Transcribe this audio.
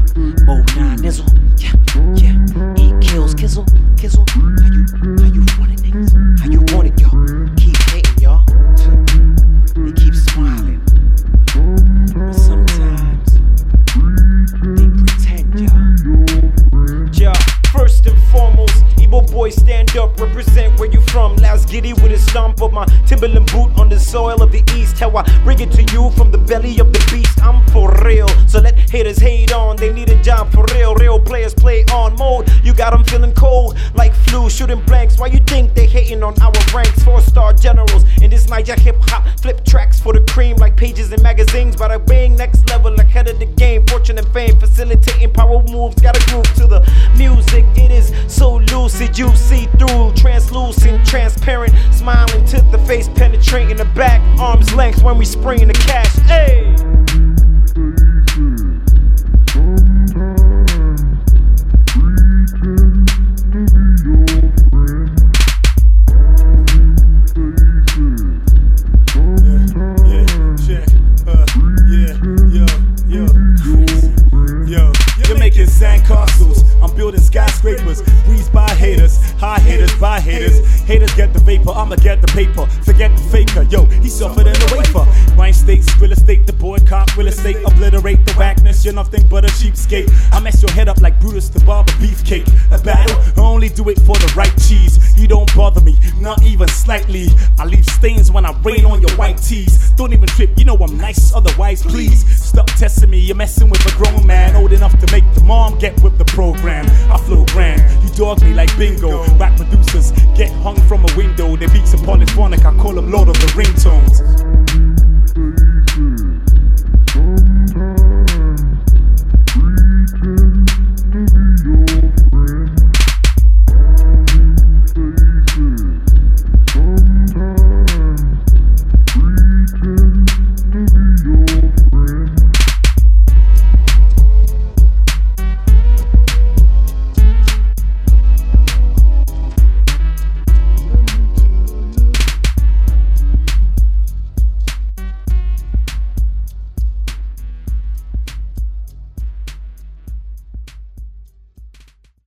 Mo 9 Nizzle, yeah. E kills Kizzle. How you want it, niggas? How you want it, y'all? Keep hating, y'all. They keep smiling, but sometimes they pretend, y'all. Yeah, first and foremost, Igbo boys stand up, represent where you from. Last giddy with a stomp of my Timberland boot on the soil of the east. How I bring it to you from the belly of the beast. I'm for real, so let haters hate on. They need a job for real. Real players play on mode. You got them feeling cold like flu, shooting blanks. Why you think they hating on our ranks? 4-star generals in this Niger hip hop. Flip tracks for the cream like pages in magazines. But I bring next level ahead of the game. Fortune and fame, facilitating power moves. Got a groove to the music. It is so lucid, you see through, translucent, transparent, smiling to the face, penetrating the back, arm's length when we spring the cash. Hey. Making sandcastles, I'm building skyscrapers. Breeze by haters, high haters, by haters. Haters get the vapor, I'ma get the paper. Forget the faker, yo, he's softer than a wafer. Wine states, real estate, the boy can't real estate. Obliterate the whackness, you're nothing but a cheapskate. I mess your head up like Brutus the Barber Beefcake. A battle, I only do it for the right cheese. You don't bother me, not even slightly. I leave stains when I rain on your white tees. Don't even trip, you know I'm nice, otherwise please. Stop testing me, you're messing with a grown man old enough to make the mom get with the program. I flow grand, you dog me like bingo. Rap producers get hung from a window. Their beats are polyphonic, I call them Lord of the Ringtones.